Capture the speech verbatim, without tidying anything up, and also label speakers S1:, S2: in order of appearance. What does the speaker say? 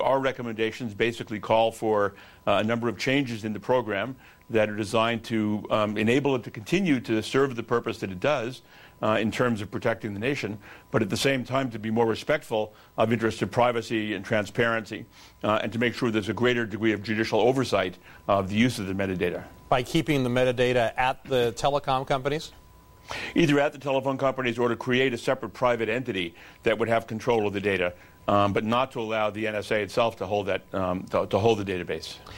S1: our recommendations basically call for uh, a number of changes in the program that are designed to um, enable it to continue to serve the purpose that it does uh, in terms of protecting the nation, but at the same time to be more respectful of interests of privacy and transparency, uh, and to make sure there's a greater degree of judicial oversight of the use of the metadata.
S2: By keeping the metadata at the telecom companies?
S1: Either at the telephone companies or to create a separate private entity that would have control of the data, um, but not to allow the N S A itself to hold that, um, to, to hold the database.